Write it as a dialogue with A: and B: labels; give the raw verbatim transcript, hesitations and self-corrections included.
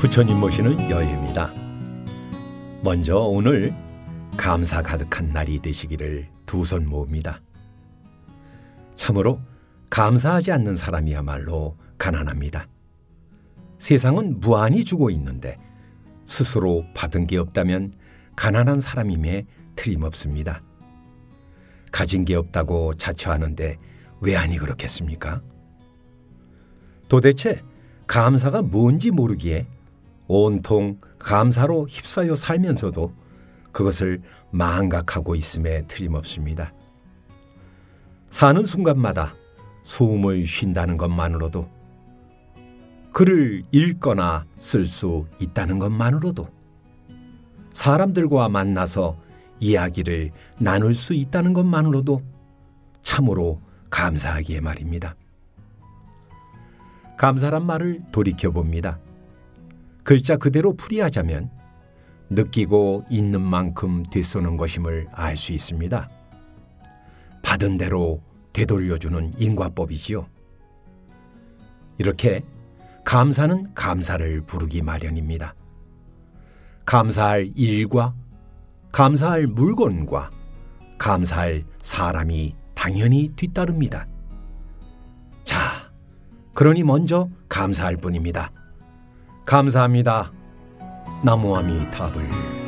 A: 부처님 모시는 여행입니다. 먼저 오늘 감사 가득한 날이 되시기를 두 손 모읍니다. 참으로 감사하지 않는 사람이야말로 가난합니다. 세상은 무한히 주고 있는데 스스로 받은 게 없다면 가난한 사람임에 틀림없습니다. 가진 게 없다고 자처하는데 왜 아니 그렇겠습니까? 도대체 감사가 뭔지 모르기에 온통 감사로 휩싸여 살면서도 그것을 망각하고 있음에 틀림없습니다. 사는 순간마다 숨을 쉰다는 것만으로도, 글을 읽거나 쓸 수 있다는 것만으로도, 사람들과 만나서 이야기를 나눌 수 있다는 것만으로도 참으로 감사하기에 말입니다. 감사란 말을 돌이켜봅니다. 글자 그대로 풀이하자면 느끼고 있는 만큼 되쏘는 것임을 알 수 있습니다. 받은 대로 되돌려주는 인과법이지요. 이렇게 감사는 감사를 부르기 마련입니다. 감사할 일과 감사할 물건과 감사할 사람이 당연히 뒤따릅니다. 자, 그러니 먼저 감사할 뿐입니다. 감사합니다. 나무아미타불.